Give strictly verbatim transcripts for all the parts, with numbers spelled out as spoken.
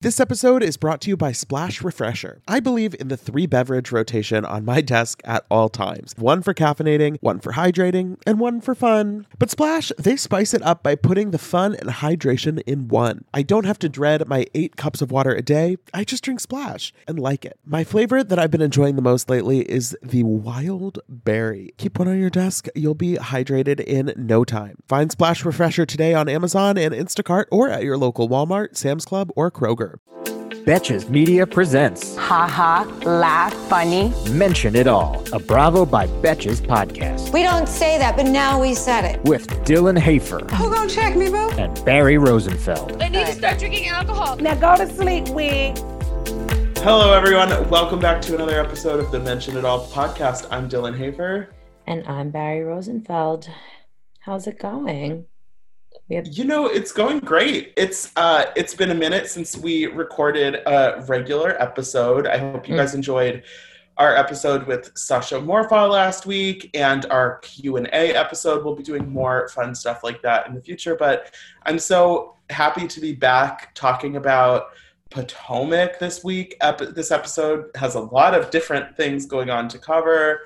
This episode is brought to you by Splash Refresher. I believe in the three beverage rotation on my desk at all times. One for caffeinating, one for hydrating, and one for fun. But Splash, they spice it up by putting the fun and hydration in one. I don't have to dread my eight cups of water a day. I just drink Splash and like it. My flavor that I've been enjoying the most lately is the Wild Berry. Keep one on your desk. You'll be hydrated in no time. Find Splash Refresher today on Amazon and Instacart or at your local Walmart, Sam's Club, or Kroger. Betches Media presents Ha ha, laugh, funny. Mention It All, a Bravo by Betches podcast. We don't say that, but now we said it. With Dylan Hafer. Who gonna check me, boo? And Barry Rosenfeld. I need to start drinking alcohol. Now go to sleep, wig. Hello, everyone. Welcome back to another episode of the Mention It All podcast. I'm Dylan Hafer. And I'm Barry Rosenfeld. How's it going? We have- you know, it's going great. It's uh, it's been a minute since we recorded a regular episode. I hope you mm. guys enjoyed our episode with Sasha Morfa last week and our Q and A episode. We'll be doing more fun stuff like that in the future. But I'm so happy to be back talking about Potomac this week. Ep- this episode has a lot of different things going on to cover.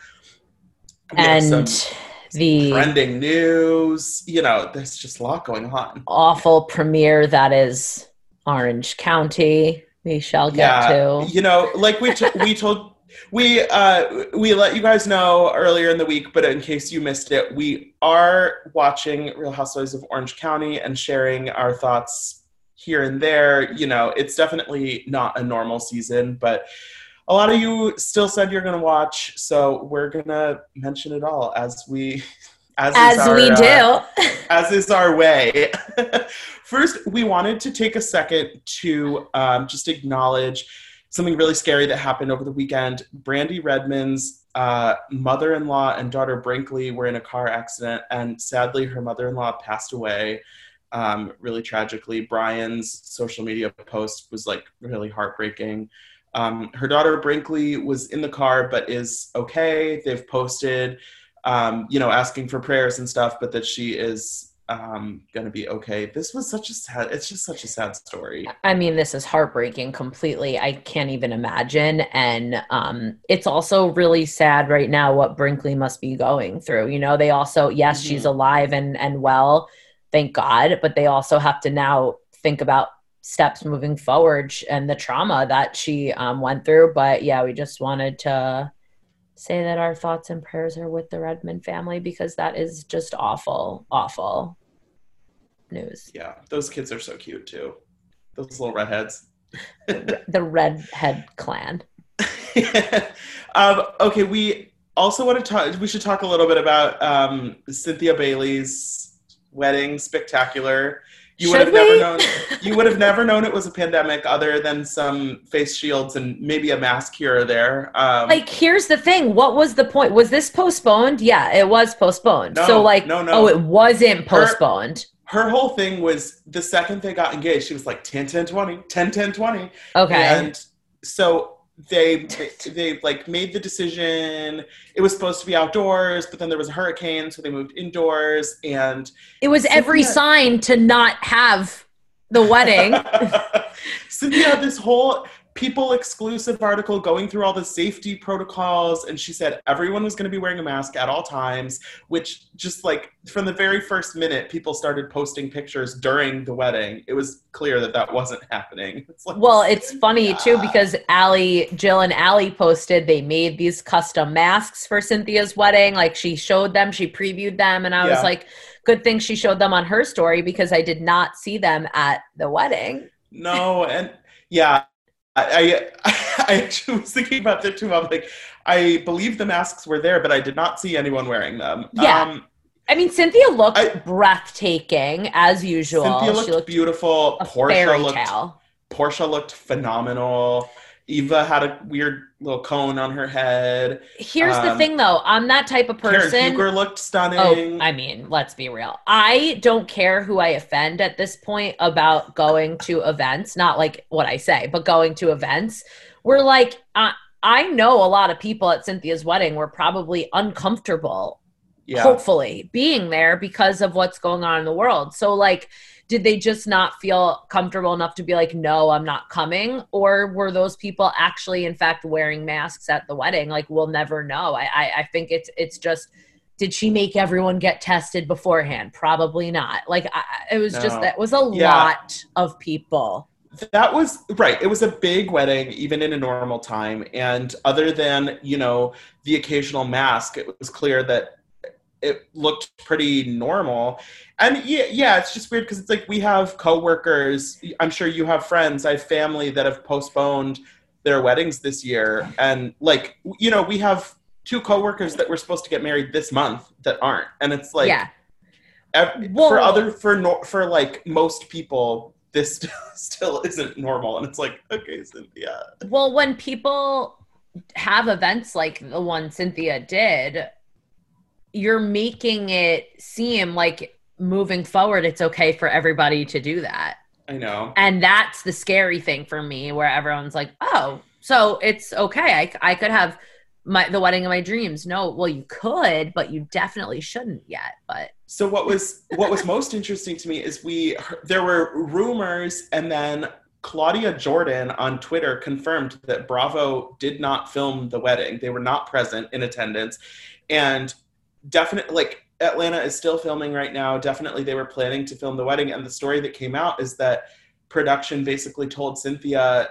We and... the trending news, you know, there's just a lot going on. Awful premiere that is Orange County. We shall get yeah, to. You know, like we t- we told we uh we let you guys know earlier in the week, but in case you missed it, we are watching Real Housewives of Orange County and sharing our thoughts here and there. You know, it's definitely not a normal season, but a lot of you still said you're going to watch, so we're going to mention it all as we as, as our, we do. Uh, as is our way. First, we wanted to take a second to um, just acknowledge something really scary that happened over the weekend. Brandi Redmond's uh, mother-in-law and daughter Brinkley were in a car accident, and sadly, her mother-in-law passed away um, really tragically. Brian's social media post was like really heartbreaking. Um, her daughter Brinkley was in the car, but is okay. They've posted, um, you know, asking for prayers and stuff, but that she is um, going to be okay. This was such a sad, it's just such a sad story. I mean, this is heartbreaking completely. I can't even imagine. And um, it's also really sad right now what Brinkley must be going through. You know, they also, yes, mm-hmm. she's alive and, and well, thank God, but they also have to now think about steps moving forward and the trauma that she um, went through. But yeah, we just wanted to say that our thoughts and prayers are with the Redmond family because that is just awful, awful news. Yeah, those kids are so cute too. Those little redheads. The redhead clan. um, okay, we also want to talk, we should talk a little bit about um, Cynthia Bailey's wedding spectacular. You would Should have never we? known. You would have never known it was a pandemic, other than some face shields and maybe a mask here or there. Um, like, here's the thing: what was the point? Was this postponed? Yeah, it was postponed. No, so, like, no, no. oh, it wasn't postponed. Her, her whole thing was the second they got engaged, she was like ten, ten, twenty, ten, ten, twenty. Okay, and so they they like made the decision. It was supposed to be outdoors, but then there was a hurricane, so they moved indoors, and it was Cynthia, every sign to not have the wedding. Cynthia had this whole People exclusive article going through all the safety protocols, and she said everyone was going to be wearing a mask at all times, which just like from the very first minute, people started posting pictures during the wedding. It was clear that that wasn't happening. It's like, well, it's funny yeah. too, because Allie, Jill and Allie posted, they made these custom masks for Cynthia's wedding. Like, she showed them, she previewed them. And I yeah. was like, good thing she showed them on her story, because I did not see them at the wedding. No. And yeah, I, I, I actually was thinking about that too. I'm like, I believe the masks were there, but I did not see anyone wearing them. Yeah. Um, I mean, Cynthia looked I, breathtaking as usual. Cynthia looked, she looked beautiful. A Portia fairy looked, tale. Portia looked phenomenal. Eva had a weird little cone on her head. Here's um, the thing, though. I'm that type of person. Karen Huger looked stunning. Oh, I mean, let's be real. I don't care who I offend at this point about going to events. Not like what I say, but going to events. We're like, uh, I know a lot of people at Cynthia's wedding were probably uncomfortable, yeah. hopefully, being there because of what's going on in the world. So, like, did they just not feel comfortable enough to be like, no, I'm not coming? Or were those people actually, in fact, wearing masks at the wedding? Like, we'll never know. I, I, I think it's it's just, did she make everyone get tested beforehand? Probably not. Like, I, it was no. just, that was a yeah. lot of people. That was, right. It was a big wedding, even in a normal time. And other than, you know, the occasional mask, it was clear that it looked pretty normal. And yeah, yeah, it's just weird because it's like we have coworkers. I'm sure you have friends. I have family that have postponed their weddings this year. And like, you know, we have two coworkers that were supposed to get married this month that aren't. And it's like, yeah. ev- for other, for, no, for like most people, this still, still isn't normal. And it's like, okay, Cynthia. Well, when people have events like the one Cynthia did, you're making it seem like moving forward, it's okay for everybody to do that. I know. And that's the scary thing for me, where everyone's like, oh, so it's okay. I, I could have my the wedding of my dreams. No, well, you could, but you definitely shouldn't yet. But so what was what was most interesting to me is we there were rumors, and then Claudia Jordan on Twitter confirmed that Bravo did not film the wedding. They were not present in attendance, and definitely, like, Atlanta is still filming right now. Definitely they were planning to film the wedding. And the story that came out is that production basically told Cynthia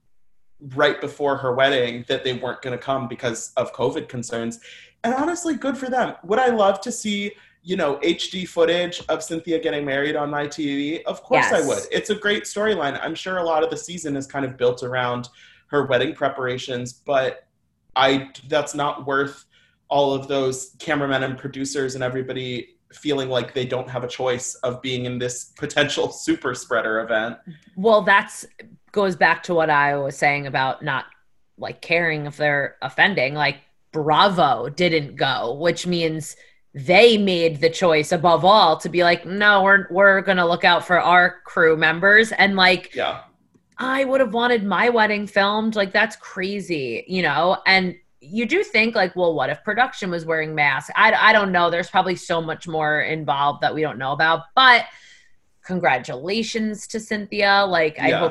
right before her wedding that they weren't going to come because of COVID concerns. And honestly, good for them. Would I love to see, you know, H D footage of Cynthia getting married on my T V? Of course yes. I would. It's a great storyline. I'm sure a lot of the season is kind of built around her wedding preparations, but I that's not worth all of those cameramen and producers and everybody feeling like they don't have a choice of being in this potential super spreader event. Well, that's goes back to what I was saying about not like caring if they're offending. Like, Bravo didn't go, which means they made the choice above all to be like, no, we're we're gonna look out for our crew members. And like, yeah, I would have wanted my wedding filmed. Like, that's crazy, you know. And you do think like, well, what if production was wearing masks? I, I don't know. There's probably so much more involved that we don't know about, but congratulations to Cynthia. Like, I yeah. hope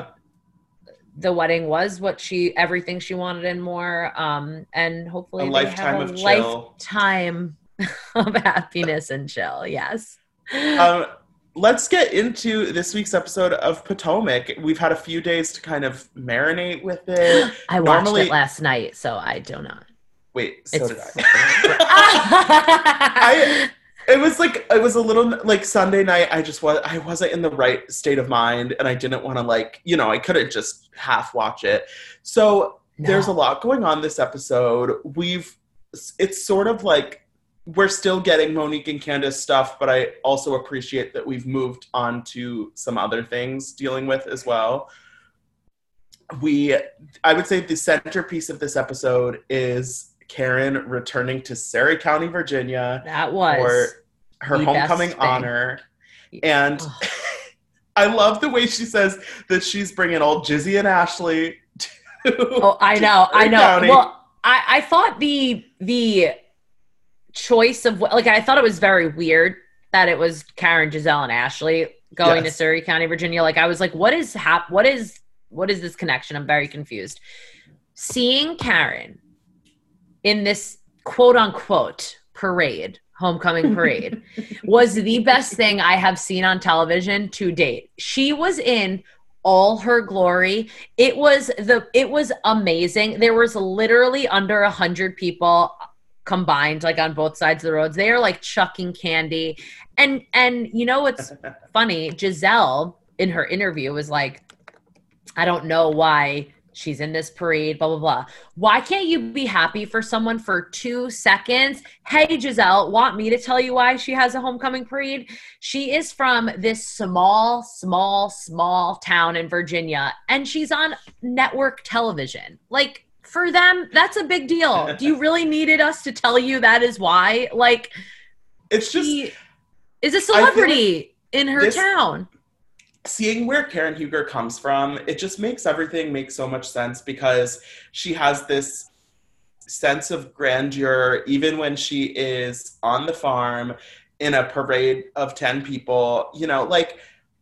the wedding was what she, everything she wanted and more. Um, and hopefully a they lifetime have a of chill. lifetime of happiness and chill. Yes. Um, let's get into this week's episode of Potomac. We've had a few days to kind of marinate with it. I watched Normally, it last night, so I do not. Wait, so it's did I. I. It was like, it was a little, like, Sunday night, I just was, I wasn't in the right state of mind, and I didn't want to, like, you know, I couldn't just half watch it. So no. There's a lot going on this episode. We've, it's sort of like, we're still getting Monique and Candace stuff, but I also appreciate that we've moved on to some other things dealing with as well. We, I would say the centerpiece of this episode is Karen returning to Surry County, Virginia. That was for her homecoming honor. And I love the way she says that she's bringing old Jizzy and Ashley to Oh, I know, I know. County. Well, I, I thought the, the, choice of like I thought it was very weird that it was Karen, Giselle, and Ashley going yes. to Surry County, Virginia. Like, I was like, what is hap- what is what is this connection? I'm very confused. Seeing Karen in this quote unquote parade, homecoming parade, was the best thing I have seen on television to date. She was in all her glory. It was the it was amazing. There was literally under a hundred people combined, like, on both sides of the roads. They are like chucking candy. And and you know what's funny? Giselle in her interview was like, I don't know why she's in this parade, blah, blah, blah. Why can't you be happy for someone for two seconds? Hey, Giselle, want me to tell you why she has a homecoming parade? She is from this small, small, small town in Virginia, and she's on network television. Like, for them, that's a big deal. Do you really needed us to tell you that is why? Like, it's just she is a celebrity like in her this, town. Seeing where Karen Huger comes from, it just makes everything make so much sense, because she has this sense of grandeur even when she is on the farm in a parade of ten people. You know, like,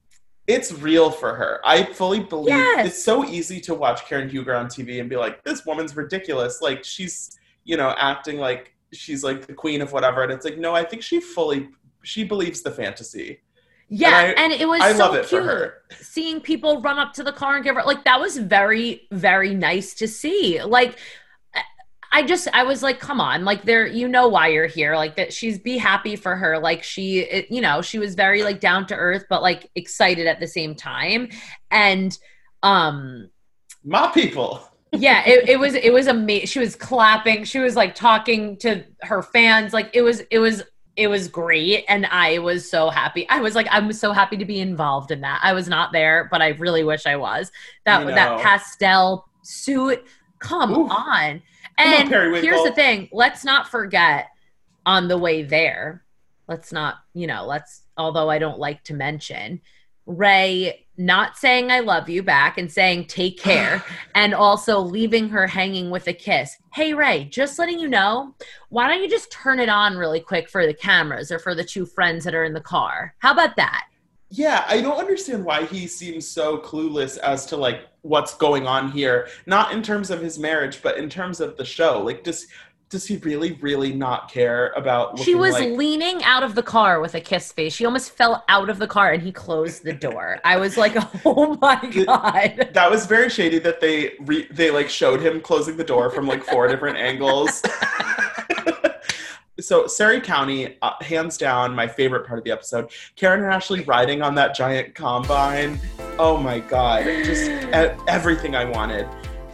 it's real for her. I fully believe Yes. It's so easy to watch Karen Huger on T V and be like, this woman's ridiculous. Like, she's, you know, acting like she's like the queen of whatever. And it's like, no, I think she fully, she believes the fantasy. Yeah, and, I, and it was I so love it cute for her. Seeing people run up to the car and give her, like, that was very, very nice to see. Like, I just, I was like, come on, like, there, you know why you're here, like, that she's, be happy for her. Like, she, it, you know, she was very, like, down to earth, but, like, excited at the same time. And, um, my people. yeah, it, it was, it was amazing. She was clapping. She was, like, talking to her fans. Like, it was, it was, it was great. And I was so happy. I was like, I'm so happy to be involved in that. I was not there, but I really wish I was. That, that pastel suit, come Ooh. on. And on, here's the thing. Let's not forget on the way there. Let's not, you know, let's, although I don't like to mention, Ray not saying I love you back and saying take care and also leaving her hanging with a kiss. Hey, Ray, just letting you know, why don't you just turn it on really quick for the cameras or for the two friends that are in the car? How about that? Yeah, I don't understand why he seems so clueless as to, like, what's going on here. Not in terms of his marriage, but in terms of the show. Like, does does he really, really not care about She was like... leaning out of the car with a kiss face. She almost fell out of the car and he closed the door. I was like, oh my God. That was very shady that they, re- they like, showed him closing the door from, like, four different angles. So Surrey County, uh, hands down, my favorite part of the episode. Karen and Ashley riding on that giant combine. Oh my God, just e- everything I wanted.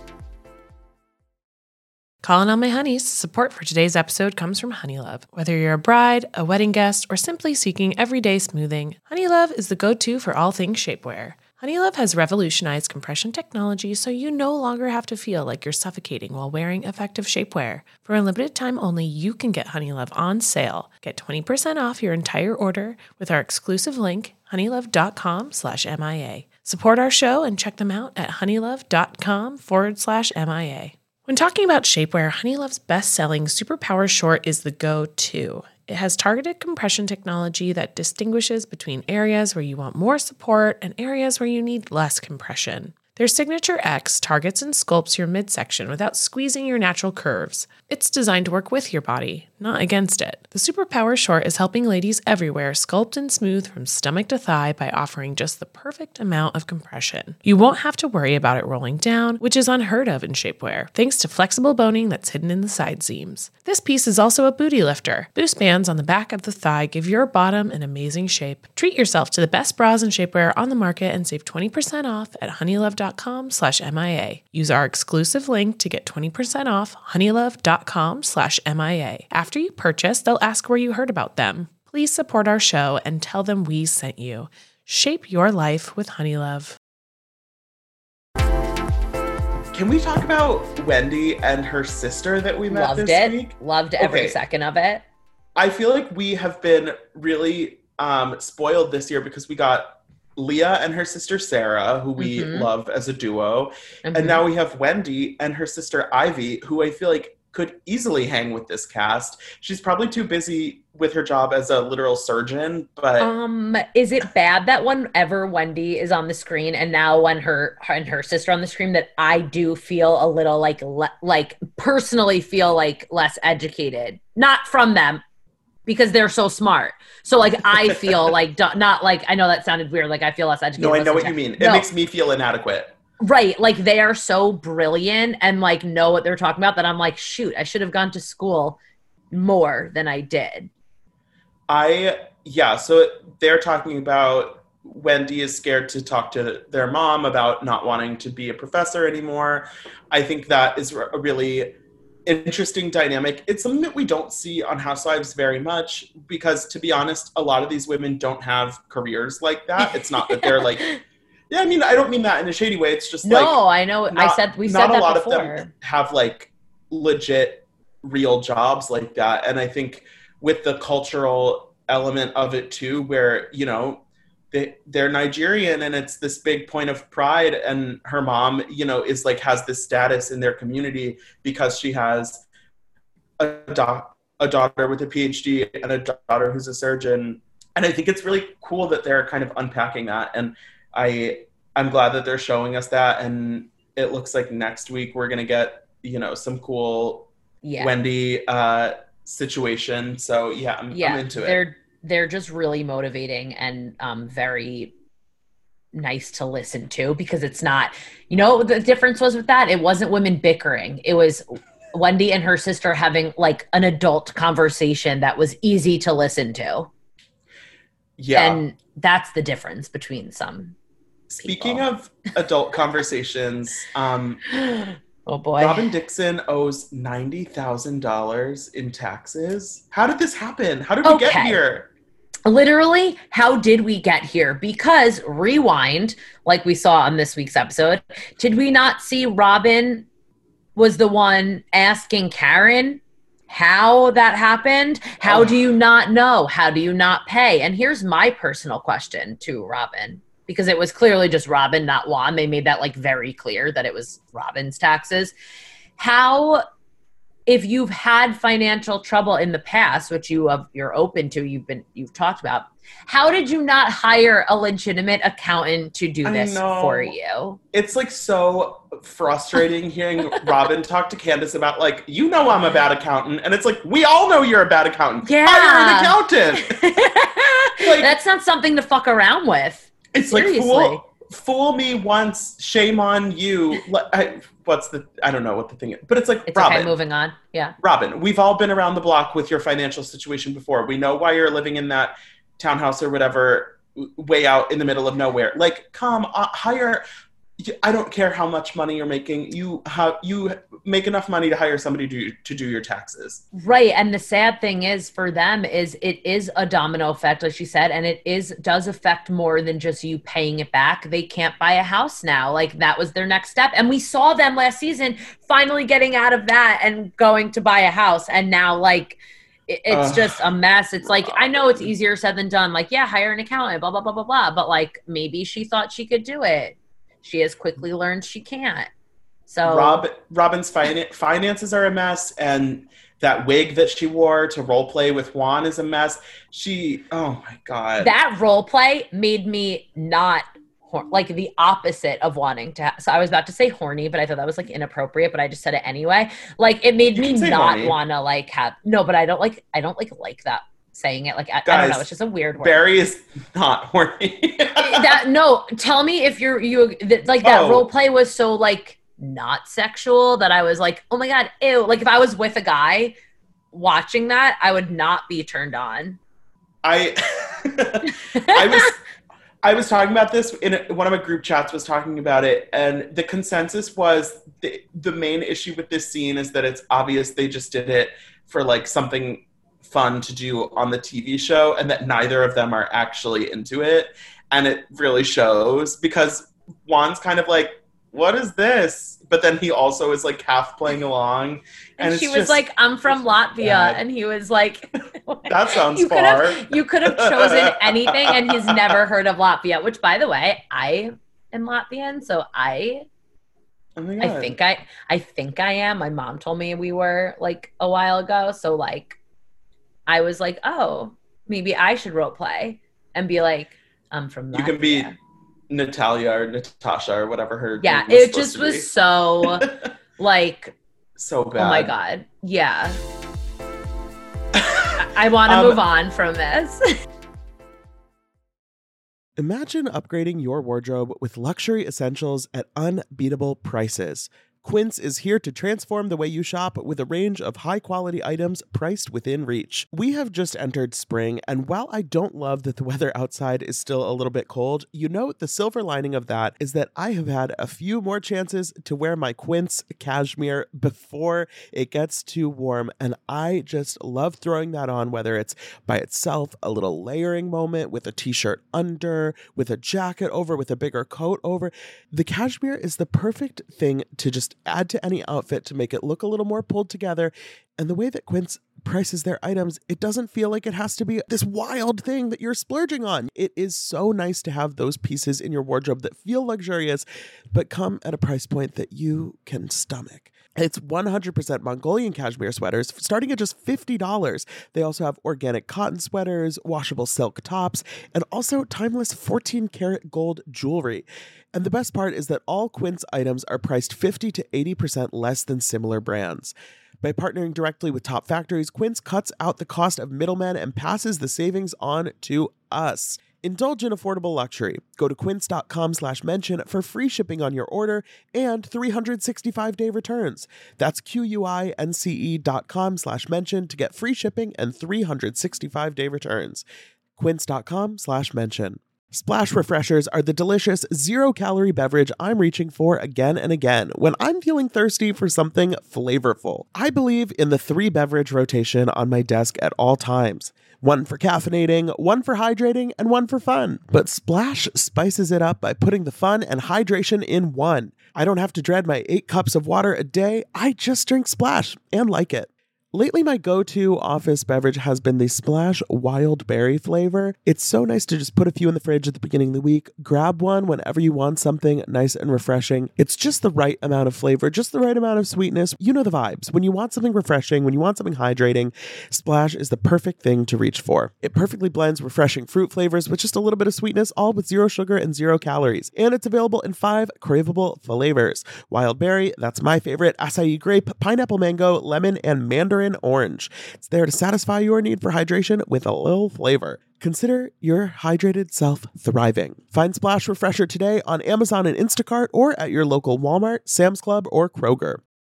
Calling all my honeys. Support for today's episode comes from Honeylove. Whether you're a bride, a wedding guest, or simply seeking everyday smoothing, Honeylove is the go-to for all things shapewear. Honeylove has revolutionized compression technology so you no longer have to feel like you're suffocating while wearing effective shapewear. For a limited time only, you can get Honeylove on sale. Get twenty percent off your entire order with our exclusive link, honeylove.com slash MIA. Support our show and check them out at honeylove.com forward slash MIA. When talking about shapewear, Honeylove's best-selling Superpower Short is the go-to. It has targeted compression technology that distinguishes between areas where you want more support and areas where you need less compression. Their Signature X targets and sculpts your midsection without squeezing your natural curves. It's designed to work with your body, not against it. The Superpower Short is helping ladies everywhere sculpt and smooth from stomach to thigh by offering just the perfect amount of compression. You won't have to worry about it rolling down, which is unheard of in shapewear, thanks to flexible boning that's hidden in the side seams. This piece is also a booty lifter. Boost bands on the back of the thigh give your bottom an amazing shape. Treat yourself to the best bras and shapewear on the market and save twenty percent off at honeylove.com slash MIA. Use our exclusive link to get twenty percent off honeylove.com slash MIA. After you purchase, they'll ask where you heard about them. Please support our show and tell them we sent you. Shape your life with Honeylove. Can we talk about Wendy and her sister that we met Loved this it. week? Loved every Okay. second of it. I feel like we have been really um, spoiled this year because we got Leah and her sister Sarah, who we Mhm. love as a duo. Mhm. And now we have Wendy and her sister Ivy, who I feel like could easily hang with this cast. She's probably too busy with her job as a literal surgeon, but Um, is it bad that whenever Wendy is on the screen and now when her and her sister on the screen that I do feel a little like le- like personally feel like less educated, not from them because they're so smart. So like I feel like do- not like I know that sounded weird. Like I feel less educated. no, I less know what you intelligent. mean. It No. makes me feel inadequate. Right. Like they are so brilliant and like know what they're talking about that I'm like, shoot, I should have gone to school more than I did. I, yeah, so they're talking about Wendy is scared to talk to their mom about not wanting to be a professor anymore. I think that is a really interesting dynamic. It's something that we don't see on Housewives very much because, to be honest, a lot of these women don't have careers like that. It's not that they're like, yeah, I mean, I don't mean that in a shady way. It's just like, No, I know. I not- said we not said a that lot before. of them have like legit real jobs like that. And I think with the cultural element of it too, where, you know, they, they're Nigerian and it's this big point of pride, and her mom, you know, is like, has this status in their community because she has a, doc, a daughter with a P H D and a daughter who's a surgeon. And I think it's really cool that they're kind of unpacking that. And I I'm glad that they're showing us that, and it looks like next week we're gonna get, you know, some cool yeah. Wendy uh, situation. So yeah, I'm, yeah, I'm into it. They're they're just really motivating and um, very nice to listen to, because it's not, you know, the difference was with that. It wasn't women bickering. It was Wendy and her sister having like an adult conversation that was easy to listen to. Yeah. And that's the difference between some Speaking people. of adult conversations, um, oh boy. Robin Dixon owes ninety thousand dollars in taxes. How did this happen? How did we okay. get here? Literally, how did we get here? Because rewind, like we saw on this week's episode, did we not see Robin was the one asking Karen how that happened? How oh. do you not know? How do you not pay? And here's my personal question to Robin, because it was clearly just Robin, not Juan. They made that like very clear that it was Robin's taxes. How... if you've had financial trouble in the past, which you have, you're open to, you've been, you've talked about, how did you not hire a legitimate accountant to do this for you? It's like so frustrating hearing Robin talk to Candace about like, you know, I'm a bad accountant. And it's like, we all know you're a bad accountant. Yeah. Hire an accountant. Like, that's not something to fuck around with. It's Seriously. like, fool, fool me once, shame on you. I, what's the, I don't know what the thing is, but it's like, it's Robin. Okay, moving on. Yeah. Robin, we've all been around the block with your financial situation before. We know why you're living in that townhouse or whatever, way out in the middle of nowhere. Like, come, uh, hire, I don't care how much money you're making. You have, you make enough money to hire somebody to, to do your taxes. Right. And the sad thing is for them is it is a domino effect, like she said, and it is does affect more than just you paying it back. They can't buy a house now. Like that was their next step. And we saw them last season finally getting out of that and going to buy a house. And now like it, it's uh, just a mess. It's like, I know it's easier said than done. Like, yeah, hire an accountant, blah, blah, blah, blah, blah. But like maybe she thought she could do it. She has quickly learned she can't. So Rob, Robin's fin- finances are a mess, and that wig that she wore to role play with Juan is a mess. She, oh my God. That role play made me not, hor- like the opposite of wanting to. Ha- so I was about to say horny, but I thought that was like inappropriate, but I just said it anyway. Like it made me not want to like have, no, but I don't like, I don't like like that. Saying it like I, Guys, I don't know, it's just a weird word. Barry is not horny. that no, tell me if you're you like that oh. role play was so like not sexual that I was like, oh my God, ew. Like if I was with a guy watching that, I would not be turned on. I I was I was talking about this in a, one of my group chats was talking about it, and the consensus was the, the main issue with this scene is that it's obvious they just did it for like something fun to do on the T V show, and that neither of them are actually into it. And it really shows because Juan's kind of like, what is this? But then he also is like half playing along. And, and she it's was just, like, I'm from Latvia. bad. And he was like, that sounds you far. Could have, you could have chosen anything, and he's never heard of Latvia, which by the way, I am Latvian. So I oh my God. I think I I think I am. My mom told me we were like a while ago. So like I was like, oh, maybe I should role play and be like, I'm from Latvia. You can be Natalia or Natasha or whatever her yeah, name was it just was be. so like so bad. Oh my God. Yeah. I, I want to um, move on from this. Imagine upgrading your wardrobe with luxury essentials at unbeatable prices. Quince is here to transform the way you shop with a range of high-quality items priced within reach. We have just entered spring, and while I don't love that the weather outside is still a little bit cold, you know the silver lining of that is that I have had a few more chances to wear my Quince cashmere before it gets too warm, and I just love throwing that on, whether it's by itself, a little layering moment with a t-shirt under, with a jacket over, with a bigger coat over. The cashmere is the perfect thing to just add to any outfit to make it look a little more pulled together. And the way that Quince prices their items, it doesn't feel like it has to be this wild thing that you're splurging on. It is so nice to have those pieces in your wardrobe that feel luxurious, but come at a price point that you can stomach. It's one hundred percent Mongolian cashmere sweaters starting at just fifty dollars. They also have organic cotton sweaters, washable silk tops, and also timeless fourteen karat gold jewelry. And the best part is that all Quince items are priced fifty to eighty percent less than similar brands. By partnering directly with top factories, Quince cuts out the cost of middlemen and passes the savings on to us. Indulge in affordable luxury. Go to quince.com slash mention for free shipping on your order and three hundred sixty-five day returns. That's Q-U-I-N-C-E dot com slash mention to get free shipping and three hundred sixty-five day returns. Quince.com slash mention. Splash Refreshers are the delicious zero-calorie beverage I'm reaching for again and again when I'm feeling thirsty for something flavorful. I believe in the three-beverage rotation on my desk at all times. One for caffeinating, one for hydrating, and one for fun. But Splash spices it up by putting the fun and hydration in one. I don't have to dread my eight cups of water a day. I just drink Splash and like it. Lately, my go-to office beverage has been the Splash Wild Berry flavor. It's so nice to just put a few in the fridge at the beginning of the week, grab one whenever you want something nice and refreshing. It's just the right amount of flavor, just the right amount of sweetness. You know the vibes. When you want something refreshing, when you want something hydrating, Splash is the perfect thing to reach for. It perfectly blends refreshing fruit flavors with just a little bit of sweetness, all with zero sugar and zero calories. And it's available in five craveable flavors. Wild Berry, that's my favorite, acai grape, pineapple mango, lemon, and mandarin orange. It's there to satisfy your need for hydration with a little flavor. Consider your hydrated self thriving. Find Splash Refresher today on Amazon and Instacart or at your local Walmart, Sam's Club, or Kroger.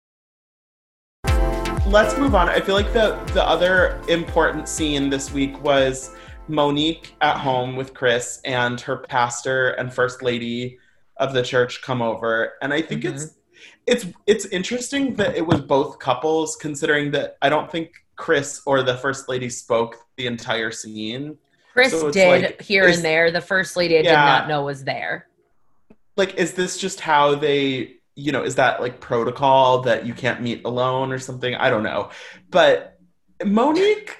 Let's move on. I feel like the, the other important scene this week was Monique at home with Chris and her pastor and first lady of the church come over. And I think mm-hmm. it's It's it's interesting that it was both couples, considering that I don't think Chris or the First Lady spoke the entire scene. Chris so did like, here is, and there. The First Lady I yeah, did not know was there. Like, is this just how they, you know, is that like protocol that you can't meet alone or something? I don't know. But Monique,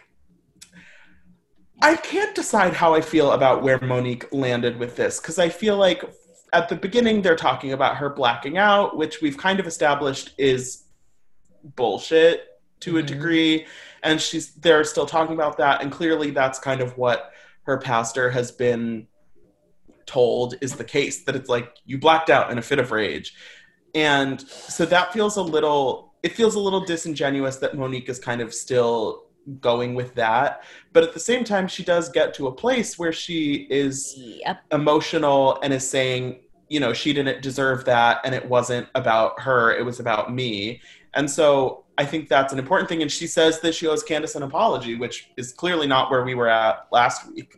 I can't decide how I feel about where Monique landed with this, because I feel like at the beginning, they're talking about her blacking out, which we've kind of established is bullshit to mm-hmm. a degree. And she's they're still talking about that. And clearly that's kind of what her pastor has been told is the case, that it's like you blacked out in a fit of rage. And so that feels a little, it feels a little disingenuous that Monique is kind of still going with that. But at the same time, she does get to a place where she is yep. emotional and is saying, you know, she didn't deserve that and it wasn't about her, it was about me. And so I think that's an important thing. And she says that she owes Candace an apology, which is clearly not where we were at last week.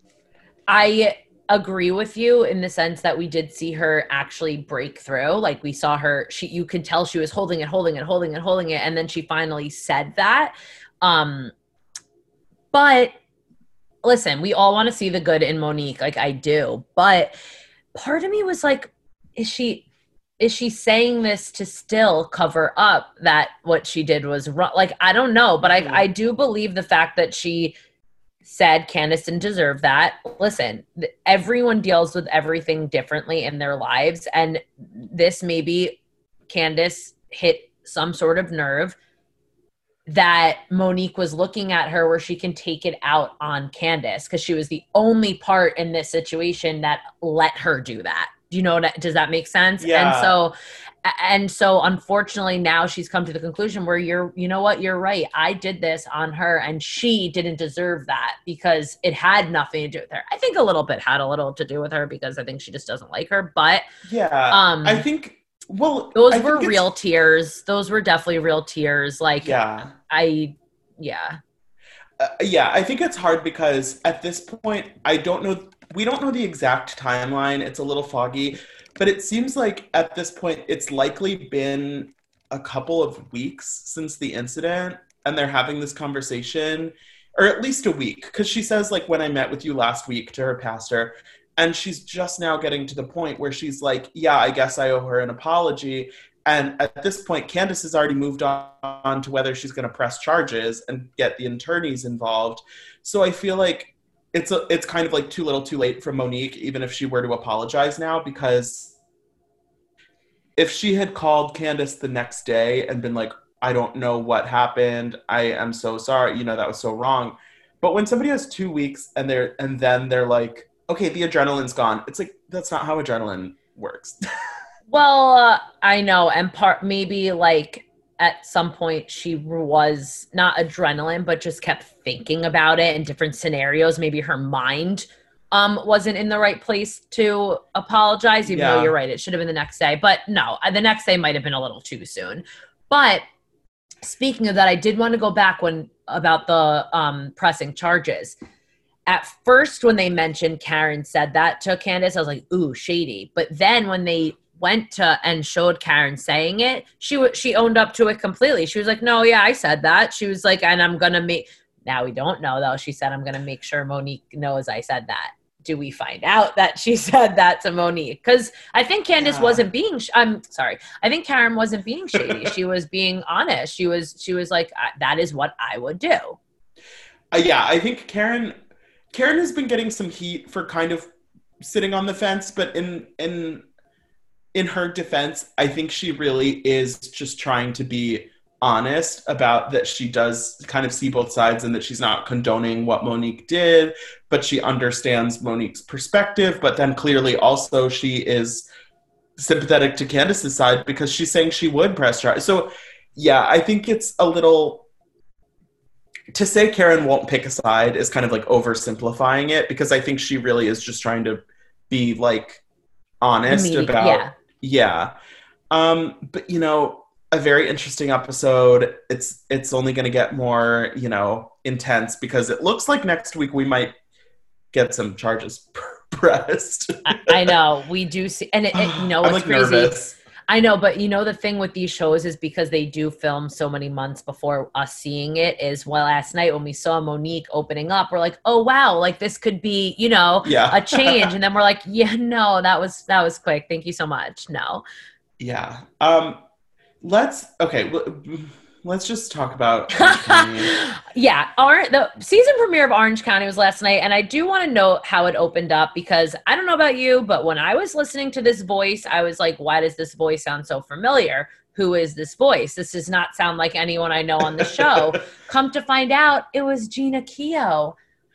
I agree with you in the sense that we did see her actually break through. Like we saw her, she you could tell she was holding it, holding it, holding it, holding it. And then she finally said that. Um, but listen, we all want to see the good in Monique. Like I do, but part of me was like, is she, is she saying this to still cover up that what she did was wrong? Like, I don't know, but I, I do believe the fact that she said Candace didn't deserve that. Listen, th- everyone deals with everything differently in their lives. And this maybe Candace hit some sort of nerve that Monique was looking at her where she can take it out on Candace because she was the only part in this situation that let her do that. Do you know what, does that make sense? Yeah. And so, and so unfortunately now she's come to the conclusion where you're, you know what, you're right. I did this on her and she didn't deserve that because it had nothing to do with her. I think a little bit had a little to do with her because I think she just doesn't like her, but yeah, um, I think, well, those I were real tears. Those were definitely real tears. Like, yeah, I, yeah. Uh, yeah, I think it's hard because at this point, I don't know, we don't know the exact timeline. It's a little foggy, but it seems like at this point, it's likely been a couple of weeks since the incident and they're having this conversation, or at least a week. Because she says, like, when I met with you last week to her pastor, And she's just now getting to the point where she's like, yeah, I guess I owe her an apology. And at this point, Candace has already moved on to whether she's going to press charges and get the attorneys involved. So I feel like it's a, it's kind of like too little too late for Monique, even if she were to apologize now, because if she had called Candace the next day and been like, I don't know what happened, I am so sorry, you know, that was so wrong. But when somebody has two weeks and they're and then they're like, okay, the adrenaline's gone. It's like, that's not how adrenaline works. Well, uh, I know. And part, maybe like at some point she was not adrenaline, but just kept thinking about it in different scenarios. Maybe her mind um, wasn't in the right place to apologize, even Yeah. though you're right. It should have been the next day. But no, the next day might have been a little too soon. But speaking of that, I did want to go back when about the um, pressing charges. At first, when they mentioned Karen said that to Candace, I was like, ooh, shady. But then when they went to and showed Karen saying it, she w- she owned up to it completely. She was like, no, yeah, I said that. She was like, and I'm going to make, now we don't know though. She said, I'm going to make sure Monique knows I said that. Do we find out that she said that to Monique? Because I think Candace Yeah. wasn't being, sh- I'm sorry. I think Karen wasn't being shady. She was being honest. She was, she was like, that is what I would do. Uh, yeah, I think Karen Karen has been getting some heat for kind of sitting on the fence, but in in in her defense, I think she really is just trying to be honest about that she does kind of see both sides and that she's not condoning what Monique did, but she understands Monique's perspective, but then clearly also she is sympathetic to Candace's side because she's saying she would press charges. So yeah, I think it's a little... To say Karen won't pick a side is kind of like oversimplifying it, because I think she really is just trying to be like honest Immediate, about, yeah. yeah. Um, but you know, a very interesting episode. It's, it's only going to get more, you know, intense because it looks like next week we might get some charges pressed. I, I know we do see, and it, it, you know, I'm it's like crazy. nervous. I know, but you know, the thing with these shows is because they do film so many months before us seeing it is, well, last night when we saw Monique opening up, we're like, oh, wow, like this could be, you know, Yeah. a change. And then we're like, yeah, no, that was, that was quick. Thank you so much. No. Yeah. Um, let's, okay. w- Let's just talk about Orange County. Yeah, our, the season premiere of Orange County was last night, and I do want to note how it opened up because I don't know about you, but when I was listening to this voice, I was like, why does this voice sound so familiar? Who is this voice? This does not sound like anyone I know on the show. Come to find out, it was Gina Keogh.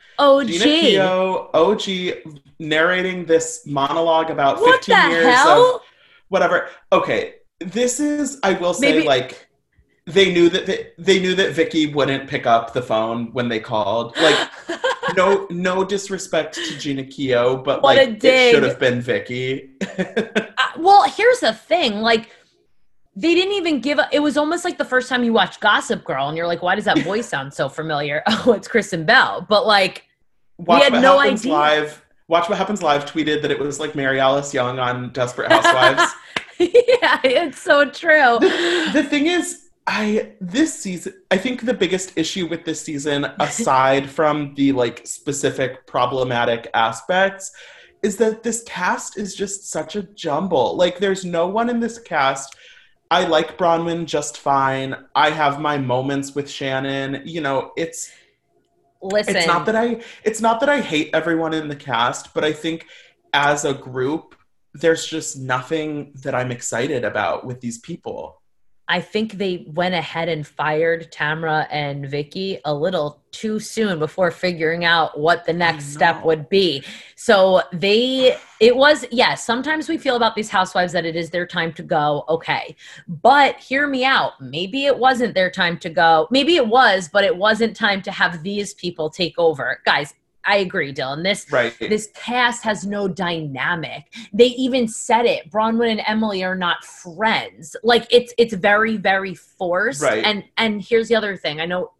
O G. Gina Keogh, O G, narrating this monologue about What fifteen the years hell? of whatever. Okay, this is, I will say, Maybe- like, they knew that they, they knew that Vicky wouldn't pick up the phone when they called. Like, no, no disrespect to Gina Keogh, but What a like, it dig. should have been Vicky. Uh, well, here's the thing. Like, they didn't even give a, it was almost like the first time you watched Gossip Girl and you're like, why does that voice sound so familiar? Oh, it's Kristen Bell. But like, Watch we had What no Happens idea. Live. Watch What Happens Live tweeted that it was like Mary Alice Young on Desperate Housewives. Yeah, it's so true. The thing is, I this season, I think the biggest issue with this season, aside from the like specific problematic aspects, is that this cast is just such a jumble. Like, there's no one in this cast. I like Bronwyn just fine. I have my moments with Shannon. You know, it's Listen, it's not that I it's not that I hate everyone in the cast, but I think as a group, there's just nothing that I'm excited about with these people. I think they went ahead and fired Tamra and Vicky a little too soon before figuring out what the next step would be. So they, it was, yes, sometimes we feel about these housewives that it is their time to go. Okay. But hear me out. Maybe it wasn't their time to go. Maybe it was, but it wasn't time to have these people take over. Guys, I agree, Dylan. This Right. this cast has no dynamic. They even said it. Bronwyn and Emily are not friends. Like, it's it's very, very forced. Right. And and here's the other thing. I know,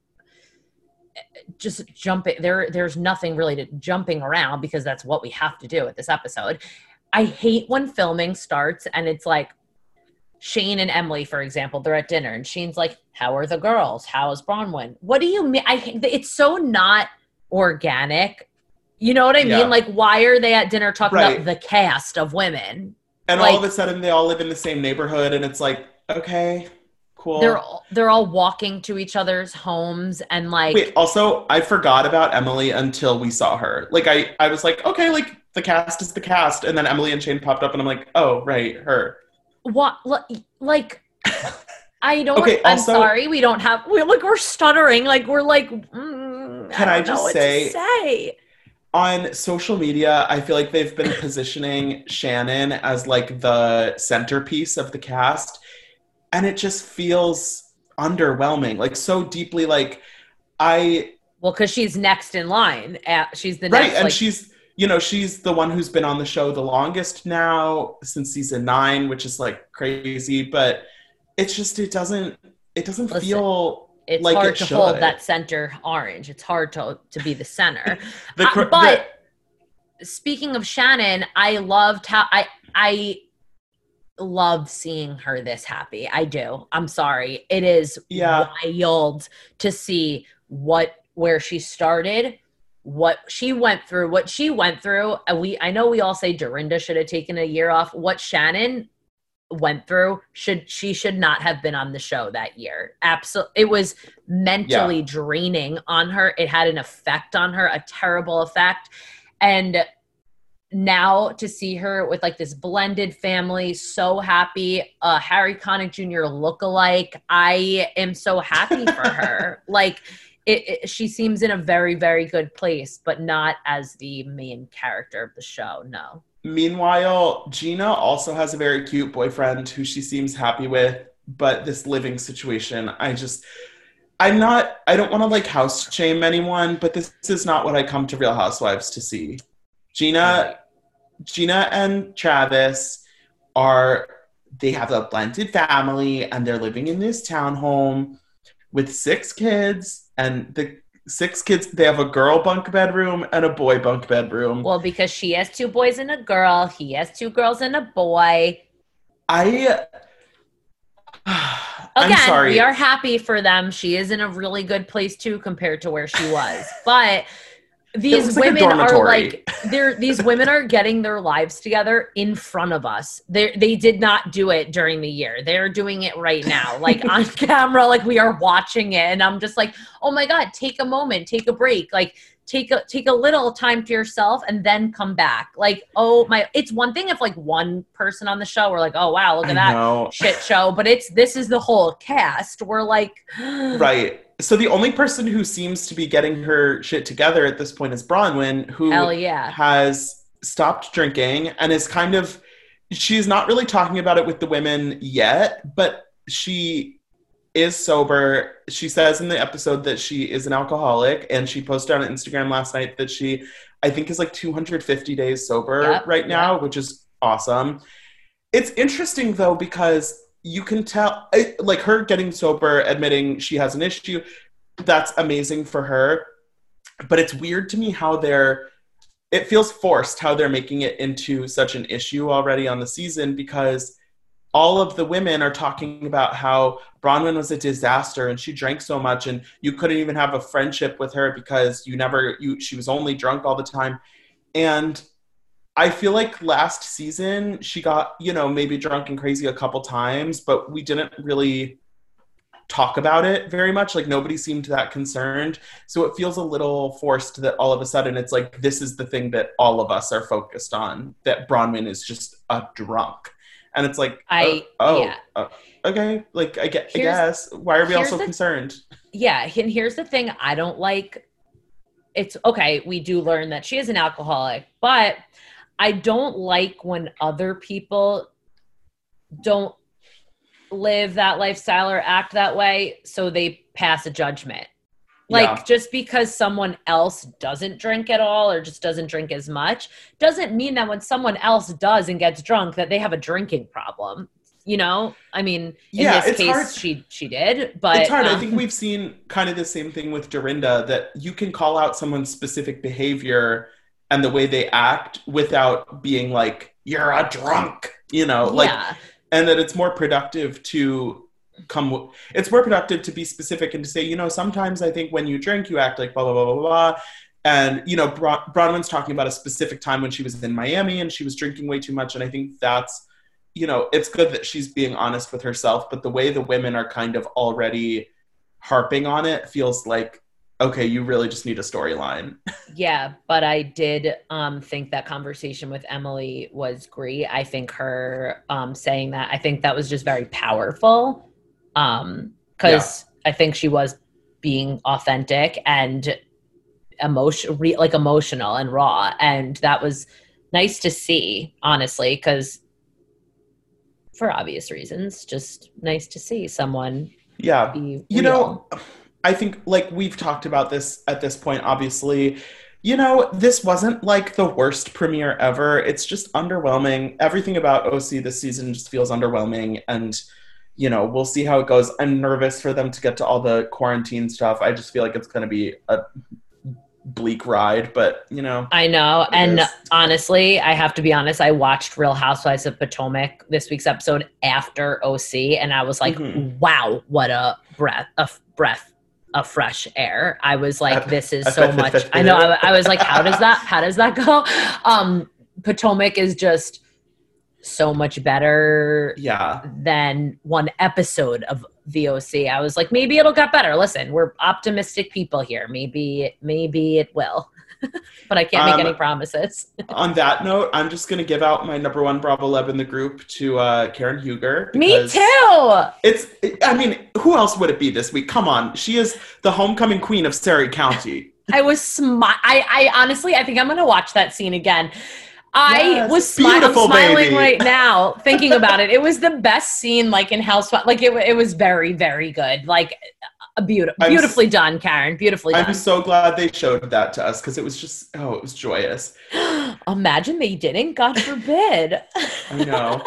just jumping there. There's nothing really to jumping around because that's what we have to do with this episode. I hate when filming starts and it's like Shane and Emily, for example, they're at dinner and Shane's like, "How are the girls? How is Bronwyn?" What do you mean? I it's so not organic You know what I Yeah. mean? Like, why are they at dinner talking Right. about the cast of women? And like, all of a sudden they all live in the same neighborhood and it's like, okay, cool. They're all, they're all walking to each other's homes and like. Wait, also, I forgot about Emily until we saw her. Like, I, I was like, okay, like, the cast is the cast. And then Emily and Shane popped up and I'm like, oh, right, her. What? Like, I don't, Okay, I'm also- sorry, we don't have, we're like, we're stuttering. Like, we're like, mm, Can I, I don't just know what say- to say. On social media, I feel like they've been positioning Shannon as like the centerpiece of the cast. And it just feels underwhelming, like so deeply like I... Well, because she's next in line. At, she's the Right, next, and like, she's, you know, she's the one who's been on the show the longest now since season nine, which is like crazy, but it's just, it doesn't, it doesn't Listen, feel it's like hard it to should. hold that center orange. It's hard to to be the center. The cr- Uh, but speaking of Shannon, I loved how I I love seeing her this happy. I do. I'm sorry. It is Yeah. wild to see what where she started, what she went through, what she went through. And we I know we all say Dorinda should have taken a year off. What Shannon went through, should she should not have been on the show that year. Absolutely. It was mentally Yeah. draining on her. It had an effect on her, a terrible effect. And now to see her with like this blended family, so happy, uh, Harry Connick Junior lookalike. I am so happy for her. Like it, it, she seems in a very, very good place, but not as the main character of the show. No. Meanwhile, Gina also has a very cute boyfriend who she seems happy with, but this living situation, I just, I'm not, I don't want to like house shame anyone, but this is not what I come to Real Housewives to see. Gina, Gina and Travis are, they have a blended family and they're living in this townhome with six kids, and the six kids, they have a girl bunk bedroom and a boy bunk bedroom. Well, because she has two boys and a girl, he has two girls and a boy. I, I'm Again, sorry. we are happy for them. She is in a really good place too compared to where she was. But these looks like a women are dormitory. like they're these women are getting their lives together in front of us. They they did not do it during the year. They're doing it right now, like on camera, like we are watching it. And I'm just like, oh my God, take a moment, take a break. Like take a take a little time to yourself and then come back. Like, oh my, it's one thing if like one person on the show we're like, oh wow, look at I that know. shit show. But it's this is the whole cast. We're like Right. So the only person who seems to be getting her shit together at this point is Bronwyn, who Hell yeah. has stopped drinking and is kind of, she's not really talking about it with the women yet, but she is sober. She says in the episode that she is an alcoholic, and she posted on Instagram last night that she, I think, is like two hundred fifty days sober Yep, right now, yep. which is awesome. It's interesting though, because you can tell, I- like her getting sober, admitting she has an issue, that's amazing for her. But it's weird to me how they're, it feels forced how they're making it into such an issue already on the season, because all of the women are talking about how Bronwyn was a disaster and she drank so much and you couldn't even have a friendship with her because you never, you, she was only drunk all the time. And I feel like last season she got, you know, maybe drunk and crazy a couple times, but we didn't really talk about it very much. Like nobody seemed that concerned. So it feels a little forced that all of a sudden it's like, this is the thing that all of us are focused on, that Bronwyn is just a drunk. And it's like, I- oh, oh, yeah. uh, okay. Like, I, gue- I Here's- guess. Why are we all here's so the- concerned? Yeah, and here's the thing I don't like. It's okay, we do learn that she is an alcoholic, but I don't like when other people don't live that lifestyle or act that way, so they pass a judgment. Like, Yeah. just because someone else doesn't drink at all or just doesn't drink as much doesn't mean that when someone else does and gets drunk that they have a drinking problem. You know? I mean, in Yeah, this it's case, hard. she she did, but It's hard. I um, think we've seen kind of the same thing with Dorinda, that you can call out someone's specific behavior and the way they act without being like, you're a drunk, you know, like, yeah. and that it's more productive to come, w- it's more productive to be specific and to say, you know, sometimes I think when you drink, you act like blah, blah, blah, blah, blah. And, you know, Bron- Bronwyn's talking about a specific time when she was in Miami and she was drinking way too much. And I think that's, you know, it's good that she's being honest with herself, but the way the women are kind of already harping on it feels like, okay, you really just need a storyline. Yeah, but I did um, think that conversation with Emily was great. I think her um, saying that, I think that was just very powerful because um, yeah. I think she was being authentic and emotion, re- like emotional and raw. And that was nice to see, honestly, because for obvious reasons, just nice to see someone yeah. be you real. know, I think, like, we've talked about this at this point, obviously, you know, this wasn't like the worst premiere ever. It's just underwhelming. Everything about O C this season just feels underwhelming. And, you know, we'll see how it goes. I'm nervous for them to get to all the quarantine stuff. I just feel like it's going to be a bleak ride, but, you know. I know. And is. honestly, I have to be honest, I watched Real Housewives of Potomac, this week's episode, after O C. And I was like, mm-hmm. wow, what a breath, a breath. of fresh air. I was like, this is so much. I know. I, I was like, how does that, how does that go? Um, Potomac is just so much better yeah. than one episode of V O C. I was like, maybe it'll get better. Listen, we're optimistic people here. Maybe, maybe it will, but I can't make um, any promises. On that note, I'm just going to give out my number one Bravo Leb in the group to uh, Karen Huger. Me too. It's, I mean, who else would it be this week? Come on. She is the homecoming queen of Surrey County. I was smi- I, I honestly, I think I'm going to watch that scene again. I yes, was smi- I'm smiling baby. right now thinking about it. It was the best scene, like in Housewives. Like it, it was very, very good. Like a beautiful, beautifully s- done, Karen. Beautifully done. I'm so glad they showed that to us because it was just, oh, it was joyous. Imagine they didn't. God forbid. I know.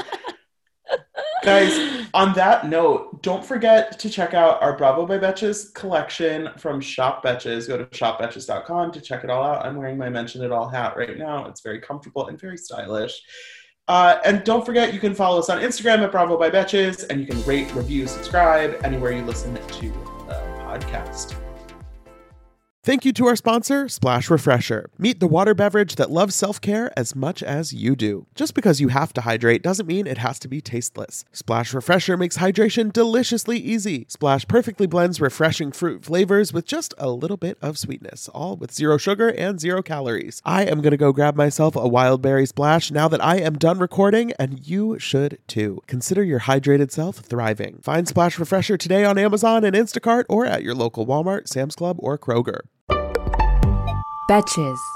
Guys, on that note, don't forget to check out our Bravo by Betches collection from Shop Betches. Go to shop betches dot com to check it all out. I'm wearing my Mention It All hat right now. It's very comfortable and very stylish. Uh, and don't forget, you can follow us on Instagram at Bravo by Betches, and you can rate, review, subscribe anywhere you listen to the podcast. Thank you to our sponsor, Splash Refresher. Meet the water beverage that loves self-care as much as you do. Just because you have to hydrate doesn't mean it has to be tasteless. Splash Refresher makes hydration deliciously easy. Splash perfectly blends refreshing fruit flavors with just a little bit of sweetness, all with zero sugar and zero calories. I am going to go grab myself a wild berry splash now that I am done recording, and you should too. Consider your hydrated self thriving. Find Splash Refresher today on Amazon and Instacart or at your local Walmart, Sam's Club, or Kroger. Betches.